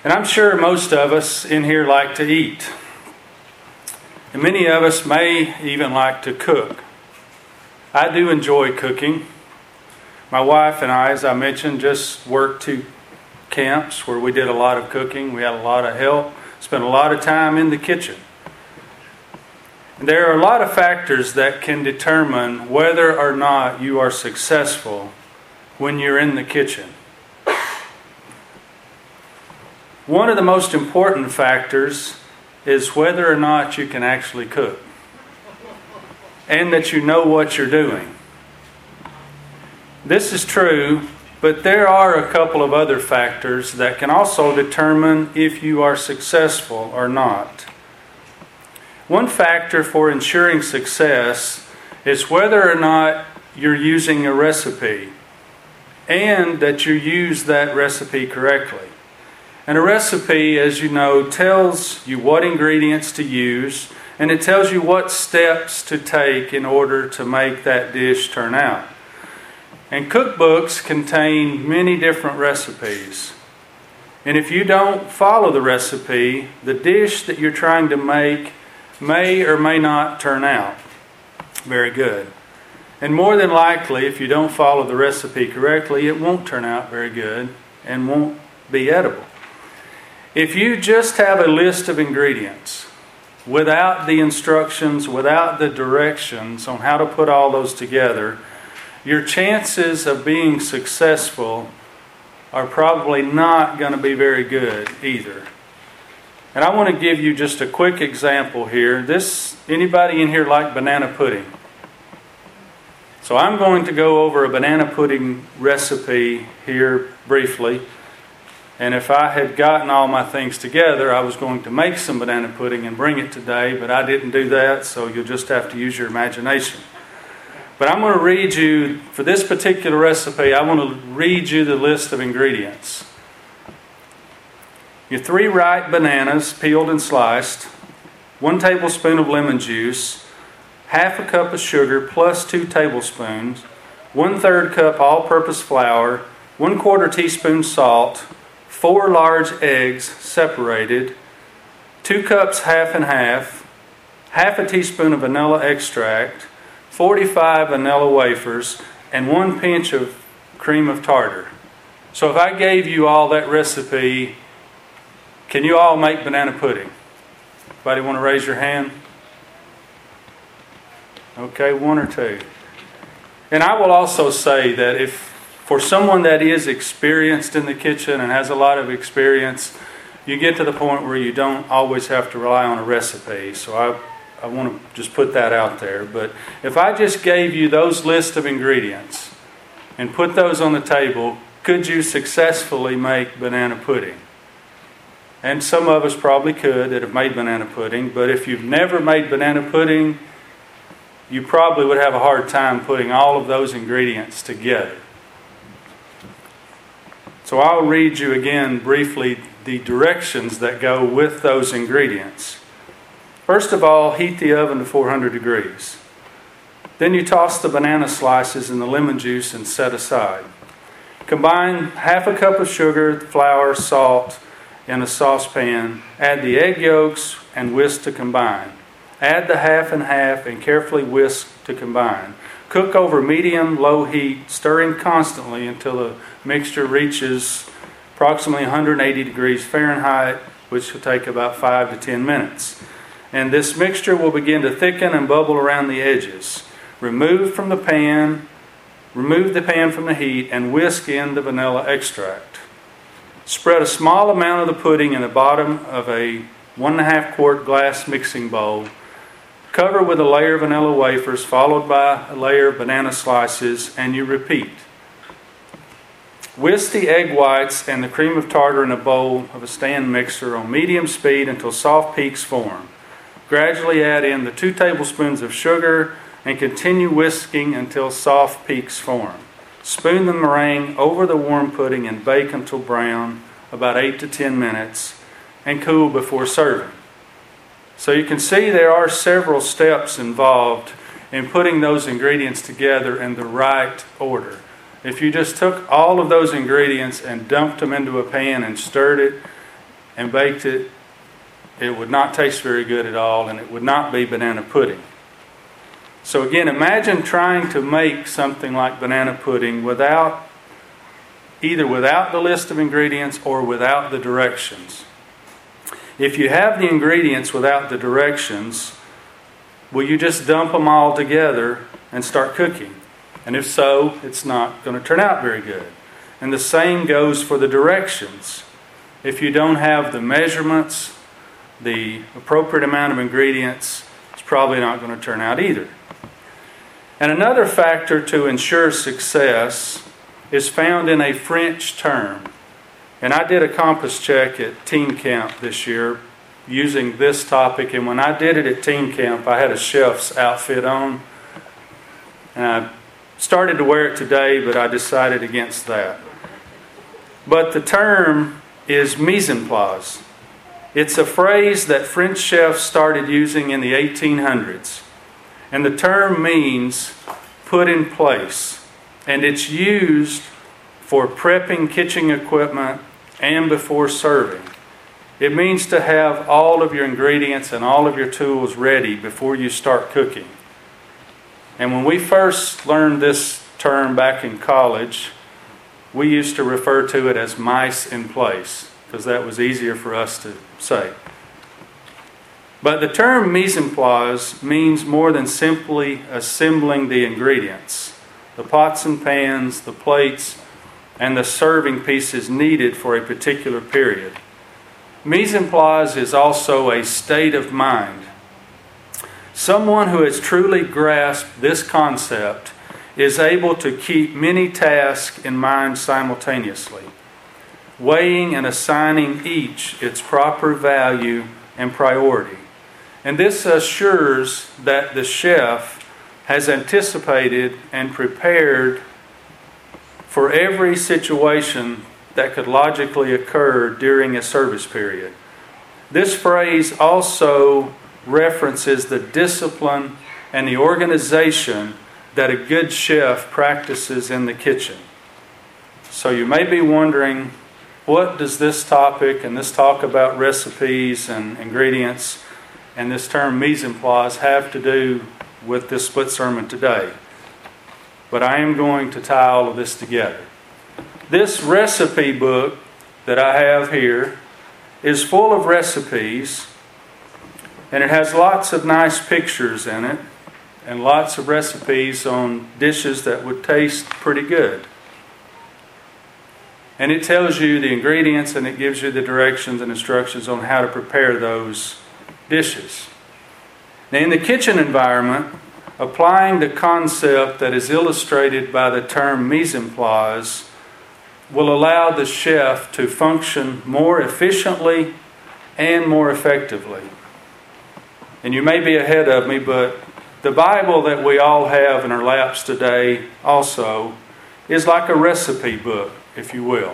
And I'm sure most of us in here like to eat. And many of us may even like to cook. I do enjoy cooking. My wife and I, as I mentioned, just worked 2 camps where we did a lot of cooking. We had a lot of help, spent a lot of time in the kitchen. And there are a lot of factors that can determine whether or not you are successful when you're in the kitchen. One of the most important factors is whether or not you can actually cook and that you know what you're doing. This is true, but there are a couple of other factors that can also determine if you are successful or not. One factor for ensuring success is whether or not you're using a recipe and that you use that recipe correctly. And a recipe, as you know, tells you what ingredients to use, and it tells you what steps to take in order to make that dish turn out. And cookbooks contain many different recipes. And if you don't follow the recipe, the dish that you're trying to make may or may not turn out very good. And more than likely, if you don't follow the recipe correctly, it won't turn out very good and won't be edible. If you just have a list of ingredients without the instructions, without the directions on how to put all those together, your chances of being successful are probably not going to be very good either. And I want to give you just a quick example here. Anybody in here like banana pudding? So I'm going to go over a banana pudding recipe here briefly. And if I had gotten all my things together, I was going to make some banana pudding and bring it today, but I didn't do that, so you'll just have to use your imagination. But I'm going to read you, for this particular recipe, I want to read you the list of ingredients. Your 3 ripe bananas, peeled and sliced, 1 tablespoon of lemon juice, half a cup of sugar plus 2 tablespoons, 1/3 cup all-purpose flour, 1/4 teaspoon salt, 4 large eggs separated, 2 cups half and half a teaspoon of vanilla extract, 45 vanilla wafers, and 1 pinch of cream of tartar. So if I gave you all that recipe, can you all make banana pudding? Anybody want to raise your hand? Okay, 1 or 2. And I will also say that if for someone that is experienced in the kitchen and has a lot of experience, you get to the point where you don't always have to rely on a recipe. So I want to just put that out there. But if I just gave you those list of ingredients and put those on the table, could you successfully make banana pudding? And some of us probably could that have made banana pudding. But if you've never made banana pudding, you probably would have a hard time putting all of those ingredients together. So I'll read you again briefly the directions that go with those ingredients. First of all, heat the oven to 400 degrees. Then you toss the banana slices in the lemon juice and set aside. Combine half a cup of sugar, flour, salt in a saucepan. Add the egg yolks and whisk to combine. Add the half and half and carefully whisk to combine. Cook over medium-low heat, stirring constantly until the mixture reaches approximately 180 degrees Fahrenheit, which will take about 5 to 10 minutes. And this mixture will begin to thicken and bubble around the edges. Remove the pan from the heat and whisk in the vanilla extract. Spread a small amount of the pudding in the bottom of a 1.5 quart glass mixing bowl. Cover with a layer of vanilla wafers followed by a layer of banana slices, and you repeat. Whisk the egg whites and the cream of tartar in a bowl of a stand mixer on medium speed until soft peaks form. Gradually add in the 2 tablespoons of sugar and continue whisking until soft peaks form. Spoon the meringue over the warm pudding and bake until brown, about 8 to 10 minutes, and cool before serving. So you can see there are several steps involved in putting those ingredients together in the right order. If you just took all of those ingredients and dumped them into a pan and stirred it, and baked it, it would not taste very good at all, and it would not be banana pudding. So again, imagine trying to make something like banana pudding either without the list of ingredients or without the directions. If you have the ingredients without the directions, will you just dump them all together and start cooking? And if so, it's not going to turn out very good. And the same goes for the directions. If you don't have the measurements, the appropriate amount of ingredients, it's probably not going to turn out either. And another factor to ensure success is found in a French term. And I did a compass check at Teen Camp this year using this topic. And when I did it at Teen Camp, I had a chef's outfit on. And I started to wear it today, but I decided against that. But the term is mise en place. It's a phrase that French chefs started using in the 1800s. And the term means put in place. And it's used for prepping kitchen equipment and before serving. It means to have all of your ingredients and all of your tools ready before you start cooking. And when we first learned this term back in college, we used to refer to it as mice in place, because that was easier for us to say. But the term mise en place means more than simply assembling the ingredients, the pots and pans, the plates, and the serving pieces needed for a particular period. Mise en place is also a state of mind. Someone who has truly grasped this concept is able to keep many tasks in mind simultaneously, weighing and assigning each its proper value and priority. And this assures that the chef has anticipated and prepared for every situation that could logically occur during a service period. This phrase also references the discipline and the organization that a good chef practices in the kitchen. So you may be wondering, what does this topic and this talk about recipes and ingredients and this term mise en place have to do with this split sermon today? But I am going to tie all of this together. This recipe book that I have here is full of recipes, and it has lots of nice pictures in it and lots of recipes on dishes that would taste pretty good. And it tells you the ingredients and it gives you the directions and instructions on how to prepare those dishes. Now, in the kitchen environment, applying the concept that is illustrated by the term mise en place will allow the chef to function more efficiently and more effectively. And you may be ahead of me, but the Bible that we all have in our laps today also is like a recipe book, if you will.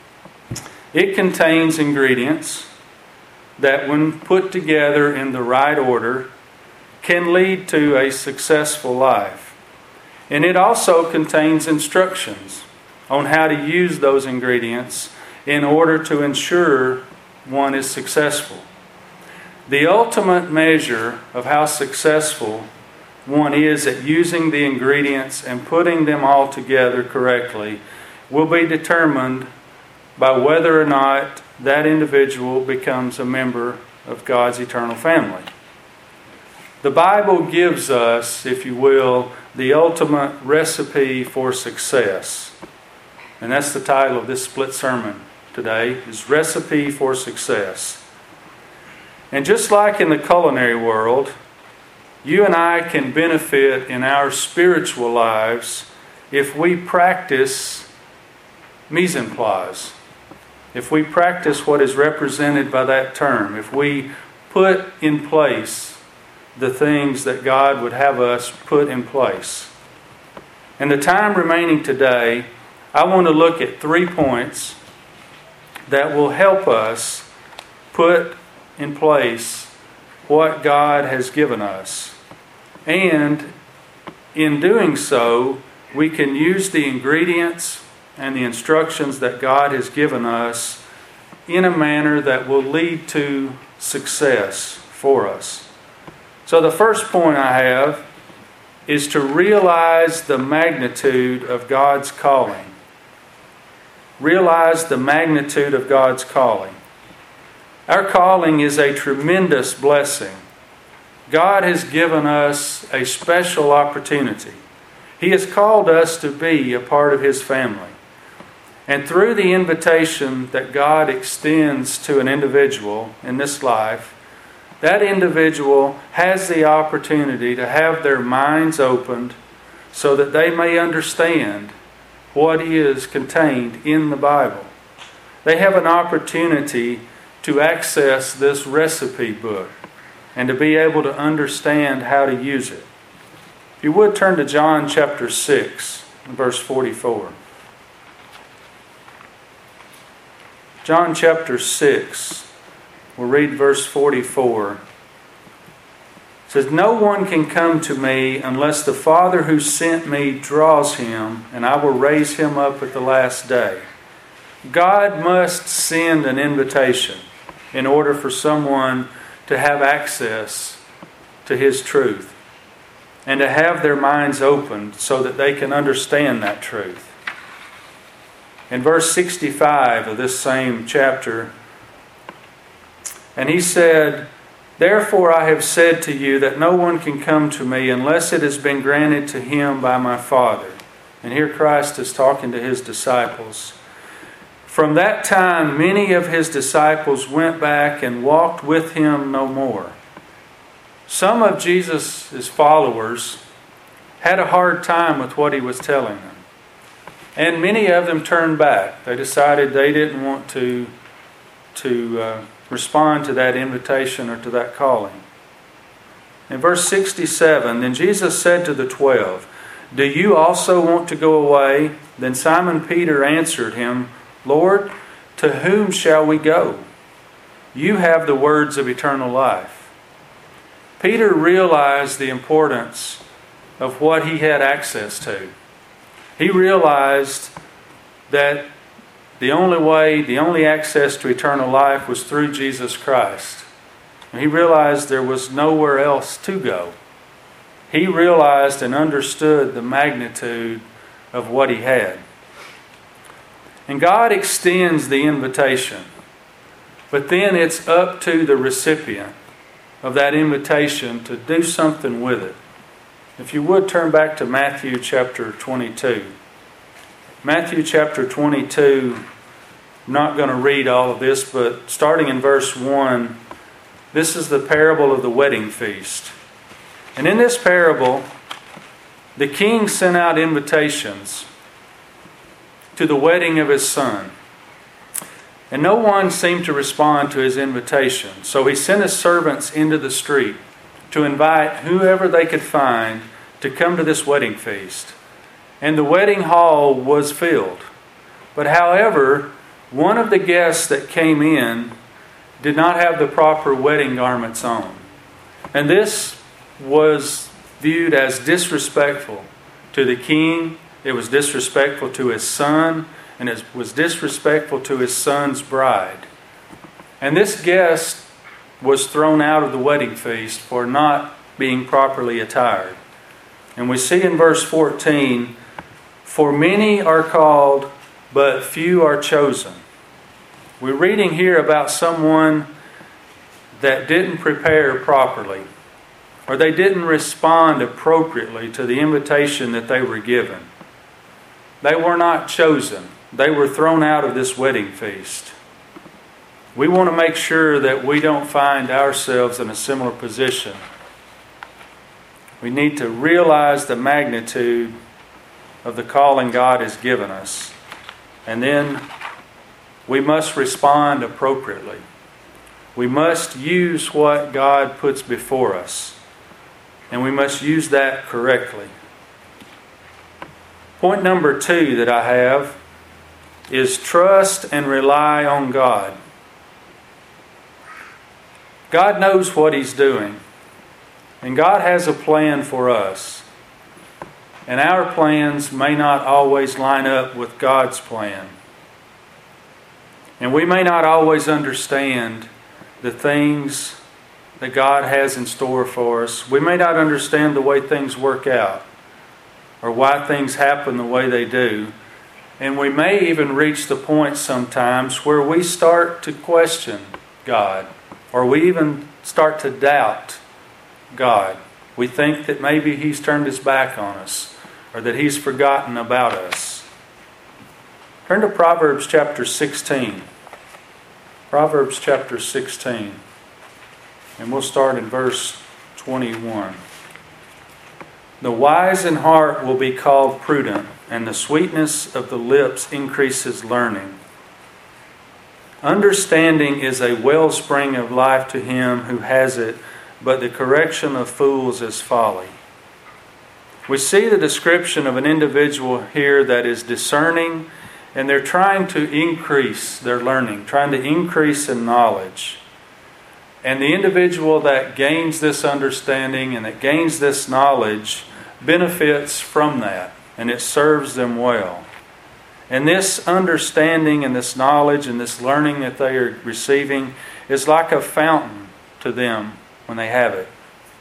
It contains ingredients that, when put together in the right order, can lead to a successful life. And it also contains instructions on how to use those ingredients in order to ensure one is successful. The ultimate measure of how successful one is at using the ingredients and putting them all together correctly will be determined by whether or not that individual becomes a member of God's eternal family. The Bible gives us, if you will, the ultimate recipe for success. And that's the title of this split sermon today, is Recipe for Success. And just like in the culinary world, you and I can benefit in our spiritual lives if we practice mise en place. If we practice what is represented by that term, if we put in place the things that God would have us put in place. In the time remaining today, I want to look at 3 points that will help us put in place what God has given us. And in doing so, we can use the ingredients and the instructions that God has given us in a manner that will lead to success for us. So the first point I have is to realize the magnitude of God's calling. Realize the magnitude of God's calling. Our calling is a tremendous blessing. God has given us a special opportunity. He has called us to be a part of His family. And through the invitation that God extends to an individual in this life, that individual has the opportunity to have their minds opened so that they may understand what is contained in the Bible. They have an opportunity to access this recipe book and to be able to understand how to use it. If you would turn to John chapter 6, verse 44. John chapter 6, we'll read verse 44. It says, "No one can come to me unless the Father who sent me draws him, and I will raise him up at the last day." God must send an invitation in order for someone to have access to His truth and to have their minds opened so that they can understand that truth. In verse 65 of this same chapter, "And He said, Therefore I have said to you that no one can come to me unless it has been granted to him by my Father." And here Christ is talking to His disciples. "From that time many of His disciples went back and walked with Him no more." Some of Jesus' followers had a hard time with what He was telling them. And many of them turned back. They decided they didn't want to respond to that invitation or to that calling. In verse 67, "Then Jesus said to the 12, 'Do you also want to go away?' Then Simon Peter answered Him, 'Lord, to whom shall we go? You have the words of eternal life.'" Peter realized the importance of what he had access to. He realized that the only access to eternal life was through Jesus Christ. And he realized there was nowhere else to go. He realized and understood the magnitude of what he had. And God extends the invitation, but then it's up to the recipient of that invitation to do something with it. If you would turn back to Matthew chapter 22. Matthew chapter 22, I'm not going to read all of this, but starting in verse 1, this is the parable of the wedding feast. And in this parable, the king sent out invitations to the wedding of his son. And no one seemed to respond to his invitation. So he sent his servants into the street to invite whoever they could find to come to this wedding feast. And the wedding hall was filled. But however, one of the guests that came in did not have the proper wedding garments on. And this was viewed as disrespectful to the king. It was disrespectful to his son. And it was disrespectful to his son's bride. And this guest was thrown out of the wedding feast for not being properly attired. And we see in verse 14, "For many are called, but few are chosen." We're reading here about someone that didn't prepare properly, or they didn't respond appropriately to the invitation that they were given. They were not chosen. They were thrown out of this wedding feast. We want to make sure that we don't find ourselves in a similar position. We need to realize the magnitude of the calling God has given us. And then we must respond appropriately. We must use what God puts before us. And we must use that correctly. Point number 2 that I have is trust and rely on God. God knows what He's doing. And God has a plan for us. And our plans may not always line up with God's plan. And we may not always understand the things that God has in store for us. We may not understand the way things work out or why things happen the way they do. And we may even reach the point sometimes where we start to question God, or we even start to doubt God. We think that maybe He's turned His back on us, or that He's forgotten about us. Turn to Proverbs chapter 16. Proverbs chapter 16. And we'll start in verse 21. The wise in heart will be called prudent, and the sweetness of the lips increases learning. Understanding is a wellspring of life to him who has it, but the correction of fools is folly. We see the description of an individual here that is discerning, and they're trying to increase their learning, trying to increase in knowledge. And the individual that gains this understanding and that gains this knowledge benefits from that, and it serves them well. And this understanding and this knowledge and this learning that they are receiving is like a fountain to them when they have it.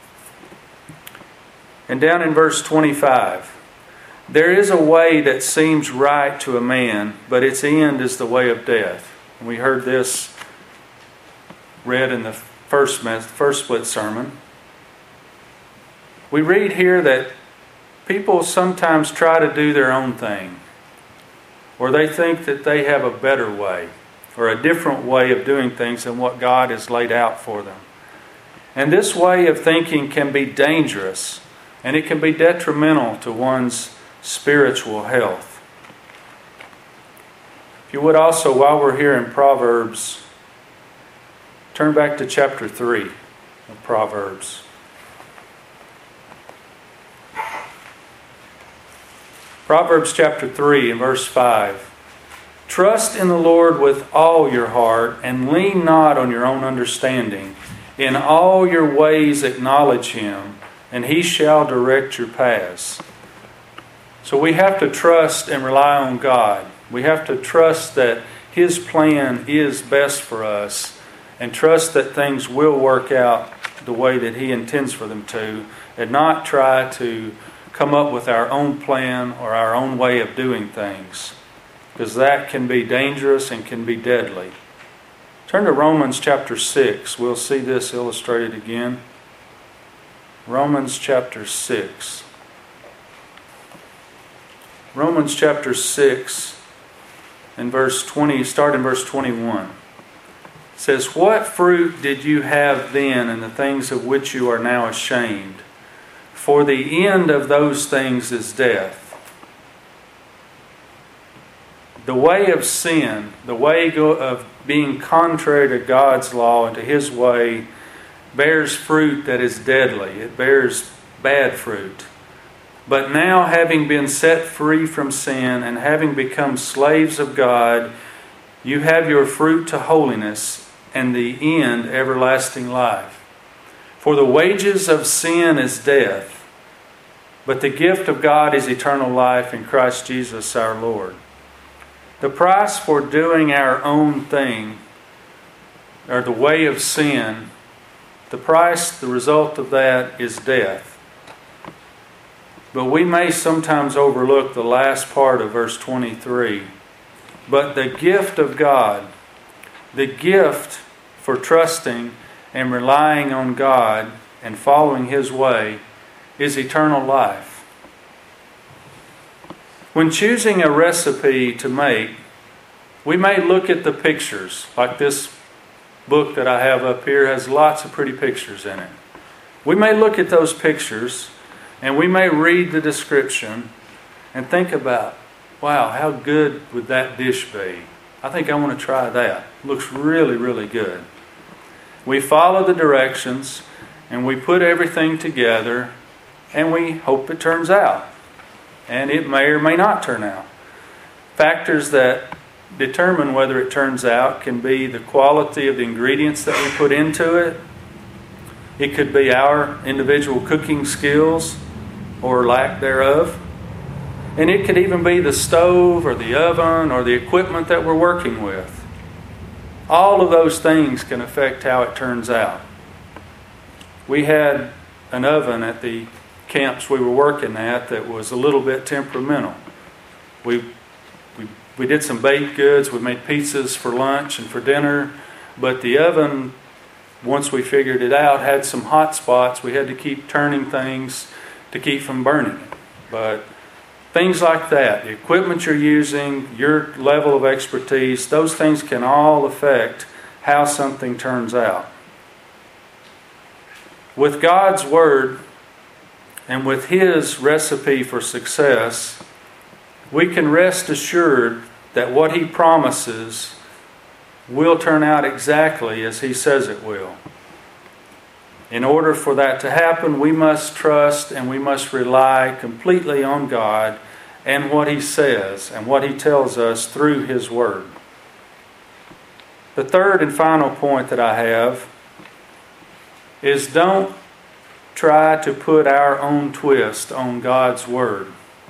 And down in verse 25, there is a way that seems right to a man, but its end is the way of death. And we heard this read in the first split sermon. We read here that people sometimes try to do their own thing, or they think that they have a better way or a different way of doing things than what God has laid out for them. And this way of thinking can be dangerous, and it can be detrimental to one's spiritual health. If you would also, while we're here in Proverbs, turn back to chapter 3 of Proverbs. Proverbs chapter 3 and verse 5. Trust in the Lord with all your heart, and lean not on your own understanding. In all your ways acknowledge Him, and He shall direct your paths. So we have to trust and rely on God. We have to trust that His plan is best for us, and trust that things will work out the way that He intends for them to, and not try to come up with our own plan or our own way of doing things, because that can be dangerous and can be deadly. Turn to Romans chapter 6. We'll see this illustrated again. Romans chapter 6. Romans chapter 6 and verse 20, start in verse 21. It says, What fruit did you have then in the things of which you are now ashamed? For the end of those things is death. The way of sin, the way of being contrary to God's law and to His way, bears fruit that is deadly. It bears bad fruit. But now, having been set free from sin and having become slaves of God, you have your fruit to holiness, and the end everlasting life. For the wages of sin is death, but the gift of God is eternal life in Christ Jesus our Lord. The price for doing our own thing, or the way of sin, the price, the result of that is death. But we may sometimes overlook the last part of verse 23. But the gift of God, the gift for trusting and relying on God and following His way, is eternal life. When choosing a recipe to make, we may look at the pictures. Like this book that I have up here has lots of pretty pictures in it. We may look at those pictures and we may read the description and think about, wow, how good would that dish be? I think I want to try that. It looks really, really good. We follow the directions and we put everything together and we hope it turns out. And it may or may not turn out. Factors that determine whether it turns out can be the quality of the ingredients that we put into it. It could be our individual cooking skills or lack thereof. And it could even be the stove or the oven or the equipment that we're working with. All of those things can affect how it turns out. We had an oven at the camps we were working at that was a little bit temperamental. We did some baked goods. We made pizzas for lunch and for dinner. But the oven, once we figured it out, had some hot spots. We had to keep turning things to keep from burning it. But things like that, the equipment you're using, your level of expertise, those things can all affect how something turns out. With God's Word and with His recipe for success, we can rest assured that what He promises will turn out exactly as He says it will. In order for that to happen, we must trust and we must rely completely on God and what He says and what He tells us through His Word. The third and final point that I have is don't try to put our own twist on God's Word.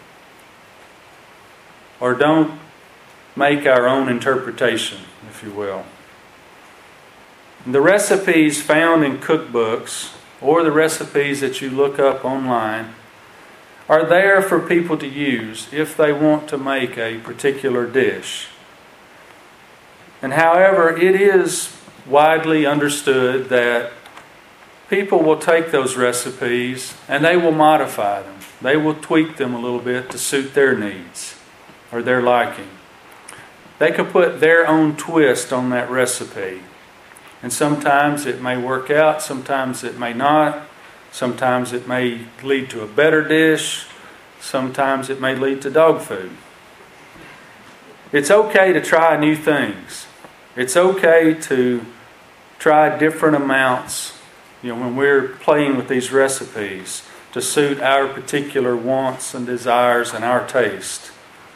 Or don't make our own interpretation, if you will. The recipes found in cookbooks or the recipes that you look up online are there for people to use if they want to make a particular dish. And however, it is widely understood that people will take those recipes and they will modify them. They will tweak them a little bit to suit their needs or their liking. They could put their own twist on that recipe. And sometimes it may work out, sometimes it may not. Sometimes it may lead to a better dish. Sometimes it may lead to dog food. It's okay to try new things. It's okay to try different amounts, when we're playing with these recipes to suit our particular wants and desires and our taste.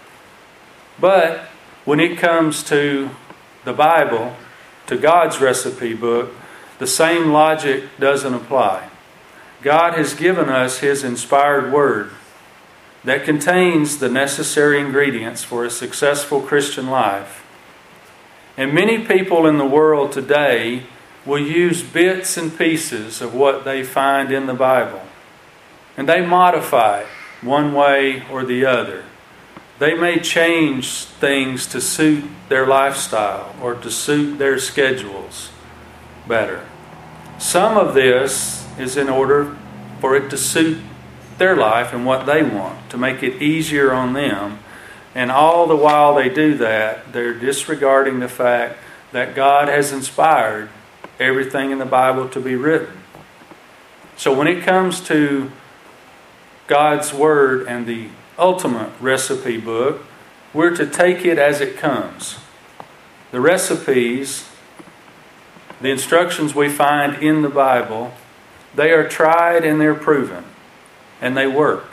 But when it comes to the Bible, to God's recipe book, the same logic doesn't apply. God has given us His inspired Word that contains the necessary ingredients for a successful Christian life. And many people in the world today will use bits and pieces of what they find in the Bible. And they modify it one way or the other. They may change things to suit their lifestyle or to suit their schedules better. Some of this is in order for it to suit their life and what they want, to make it easier on them. And all the while they do that, they're disregarding the fact that God has inspired everything in the Bible to be written. So when it comes to God's Word and the ultimate recipe book, we're to take it as it comes. The recipes, the instructions we find in the Bible, they are tried and they're proven, and they work.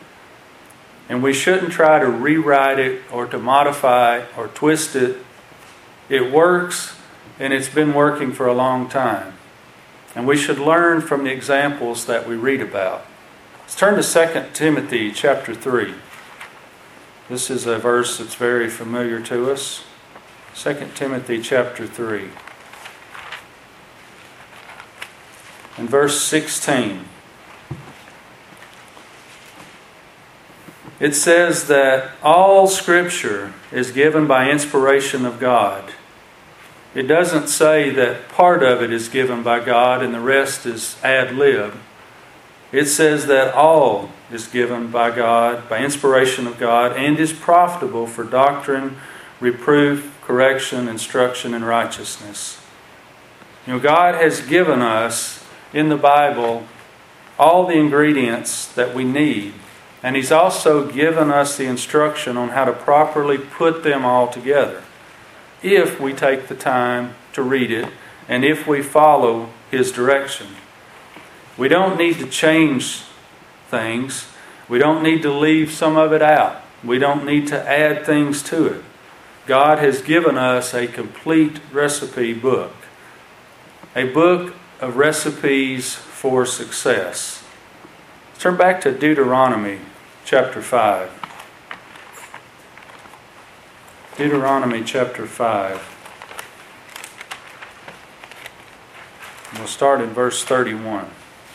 And we shouldn't try to rewrite it or to modify or twist it. It works, and it's been working for a long time. And we should learn from the examples that we read about. Let's turn to 2 Timothy chapter 3. This is a verse that's very familiar to us. 2 Timothy chapter 3. And verse 16. It says that all Scripture is given by inspiration of God. It doesn't say that part of it is given by God and the rest is ad lib. It says that all is given by God, by inspiration of God, and is profitable for doctrine, reproof, correction, instruction, and righteousness. God has given us in the Bible all the ingredients that we need. And He's also given us the instruction on how to properly put them all together, if we take the time to read it and if we follow His direction. We don't need to change things. We don't need to leave some of it out. We don't need to add things to it. God has given us a complete recipe book. A book of recipes for success. Let's turn back to Deuteronomy chapter 5. Deuteronomy chapter 5. We'll start in verse 31. It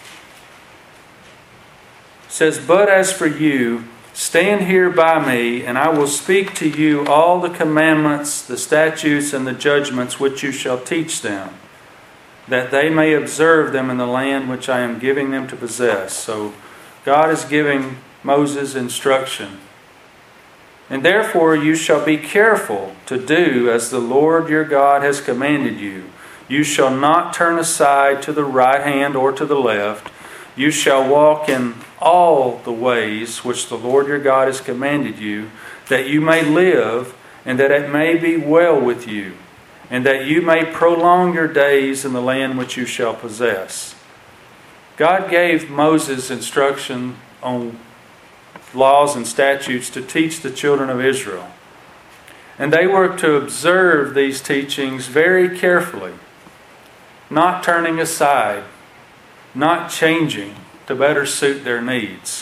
says, "But as for you, stand here by me, and I will speak to you all the commandments, the statutes, and the judgments which you shall teach them, that they may observe them in the land which I am giving them to possess." So God is giving Moses instruction. "And therefore you shall be careful to do as the Lord your God has commanded you. You shall not turn aside to the right hand or to the left. You shall walk in all the ways which the Lord your God has commanded you, that you may live, and that it may be well with you, and that you may prolong your days in the land which you shall possess." God gave Moses instruction on laws and statutes to teach the children of Israel. And they were to observe these teachings very carefully, not turning aside, not changing to better suit their needs.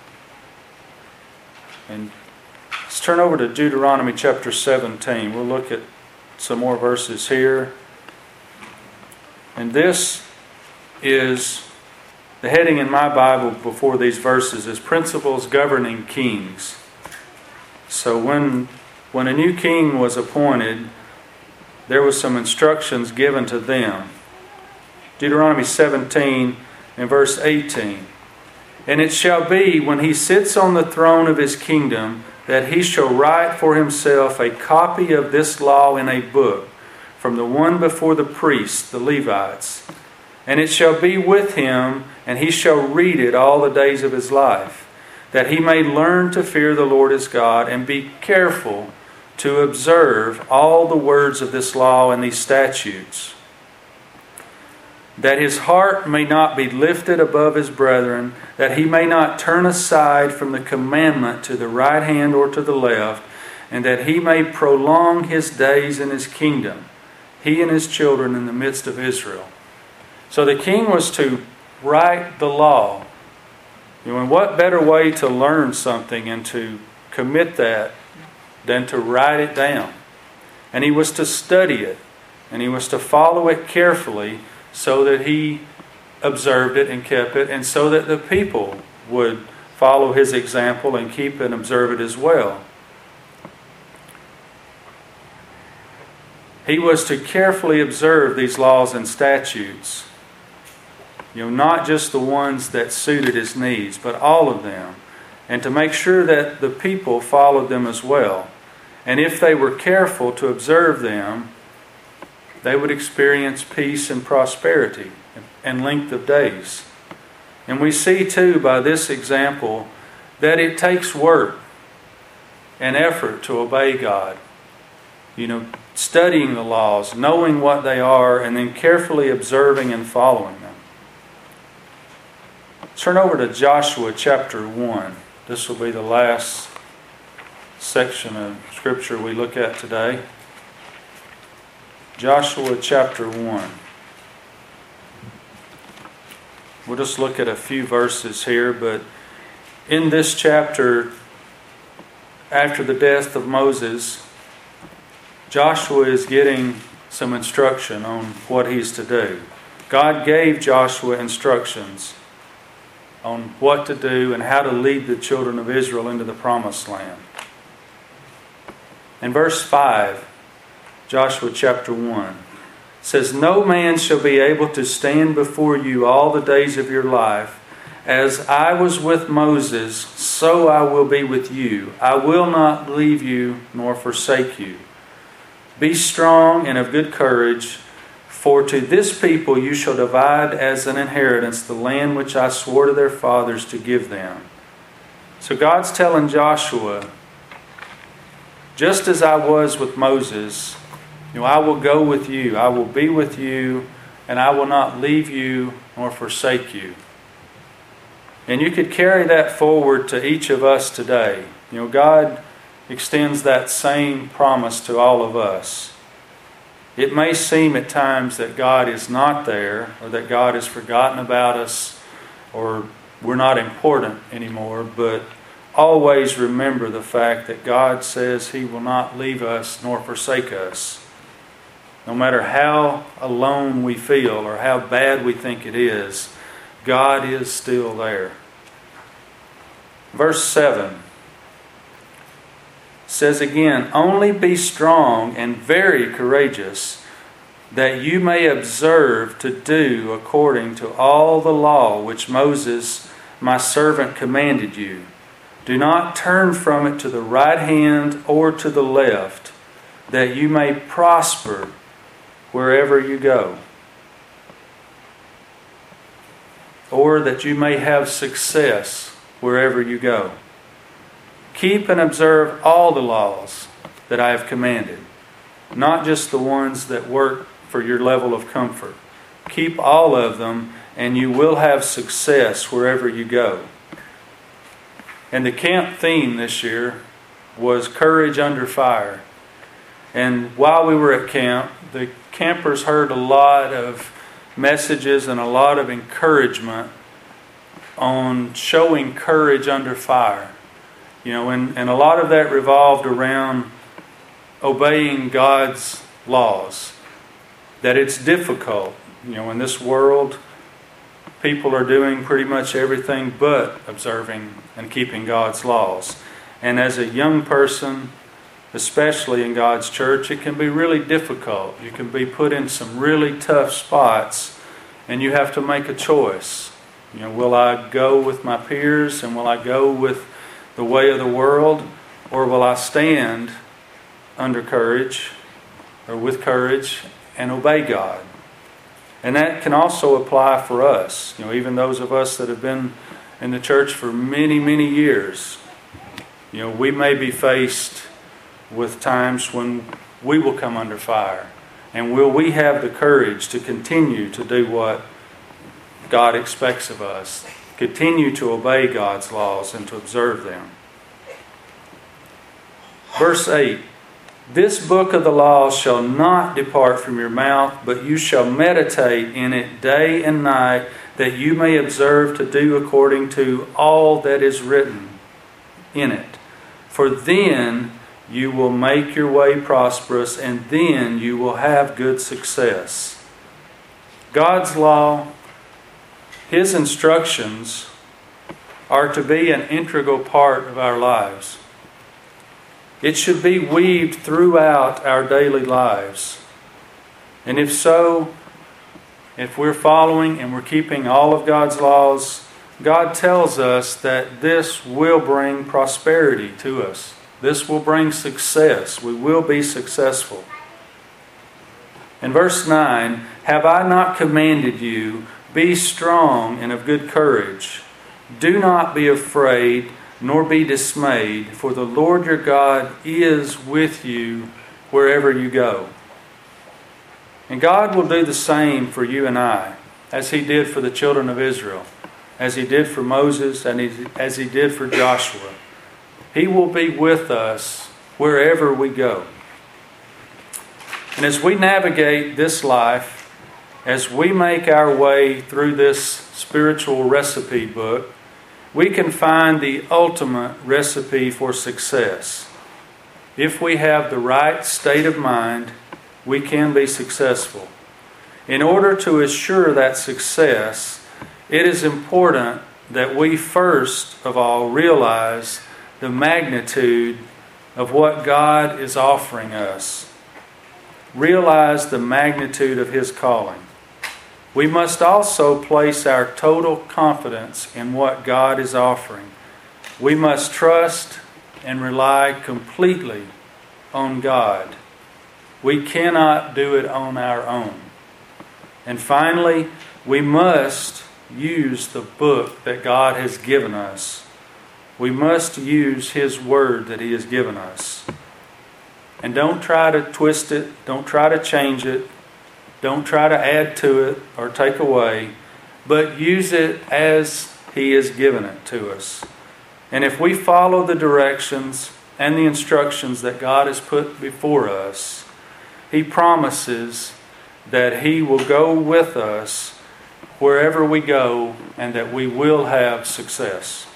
And let's turn over to Deuteronomy chapter 17. We'll look at some more verses here. And this is the heading in my Bible before these verses is Principles Governing Kings. So when a new king was appointed, there was some instructions given to them. Deuteronomy 17 and verse 18. "And it shall be, when he sits on the throne of his kingdom, that he shall write for himself a copy of this law in a book, from the one before the priests, the Levites. And it shall be with him, and he shall read it all the days of his life, that he may learn to fear the Lord his God, and be careful to observe all the words of this law and these statutes, that his heart may not be lifted above his brethren, that he may not turn aside from the commandment to the right hand or to the left, and that he may prolong his days in his kingdom, he and his children in the midst of Israel." So the king was to write the law. And what better way to learn something and to commit that than to write it down? And he was to study it, and he was to follow it carefully, so that he observed it and kept it, and so that the people would follow his example and keep and observe it as well. He was to carefully observe these laws and statutes. Not just the ones that suited his needs, but all of them. And to make sure that the people followed them as well. And if they were careful to observe them, they would experience peace and prosperity and length of days. And we see too by this example that it takes work and effort to obey God. Studying the laws, knowing what they are, and then carefully observing and following them. Turn over to Joshua chapter 1. This will be the last section of Scripture we look at today. Joshua chapter 1. We'll just look at a few verses here, but in this chapter, after the death of Moses, Joshua is getting some instruction on what he's to do. God gave Joshua instructions on what to do and how to lead the children of Israel into the promised land. In verse 5, Joshua chapter 1 says, "No man shall be able to stand before you all the days of your life. As I was with Moses, so I will be with you. I will not leave you nor forsake you. Be strong and of good courage, for to this people you shall divide as an inheritance the land which I swore to their fathers to give them." So God's telling Joshua, just as I was with Moses, I will go with you. I will be with you, and I will not leave you nor forsake you. And you could carry that forward to each of us today. God extends that same promise to all of us. It may seem at times that God is not there, or that God has forgotten about us, or we're not important anymore, but always remember the fact that God says He will not leave us nor forsake us. No matter how alone we feel or how bad we think it is, God is still there. Verse 7 says again, "Only be strong and very courageous, that you may observe to do according to all the law which Moses my servant commanded you. Do not turn from it to the right hand or to the left, that you may prosper wherever you go, or that you may have success wherever you go. Keep and observe all the laws that I have commanded, not just the ones that work for your level of comfort. Keep all of them, and you will have success wherever you go." And the camp theme this year was Courage Under Fire. And while we were at camp, the campers heard a lot of messages and a lot of encouragement on showing courage under fire. And a lot of that revolved around obeying God's laws. That it's difficult. In this world, people are doing pretty much everything but observing and keeping God's laws. And as a young person, especially in God's church, it can be really difficult. You can be put in some really tough spots, and you have to make a choice. Will I go with my peers, and will I go with the way of the world, or will I stand under courage, or with courage, and obey God? And that can also apply for us. Even those of us that have been in the church for many, many years, we may be faced with times when we will come under fire. And will we have the courage to continue to do what God expects of us? Continue to obey God's laws and to observe them. Verse 8, "This book of the law shall not depart from your mouth, but you shall meditate in it day and night, that you may observe to do according to all that is written in it. For then you will make your way prosperous, and then you will have good success." God's law, His instructions, are to be an integral part of our lives. It should be weaved throughout our daily lives. And if so, if we're following and we're keeping all of God's laws, God tells us that this will bring prosperity to us. This will bring success. We will be successful. In verse 9, "Have I not commanded you, be strong and of good courage? Do not be afraid, nor be dismayed, for the Lord your God is with you wherever you go." And God will do the same for you and I, as He did for the children of Israel, as He did for Moses, and as He did for Joshua. He will be with us wherever we go. And as we navigate this life, as we make our way through this spiritual recipe book, we can find the ultimate recipe for success. If we have the right state of mind, we can be successful. In order to assure that success, it is important that we first of all realize the magnitude of what God is offering us. Realize the magnitude of His calling. We must also place our total confidence in what God is offering. We must trust and rely completely on God. We cannot do it on our own. And finally, we must use the book that God has given us. We must use His Word that He has given us. And don't try to twist it. Don't try to change it. Don't try to add to it or take away. But use it as He has given it to us. And if we follow the directions and the instructions that God has put before us, He promises that He will go with us wherever we go and that we will have success.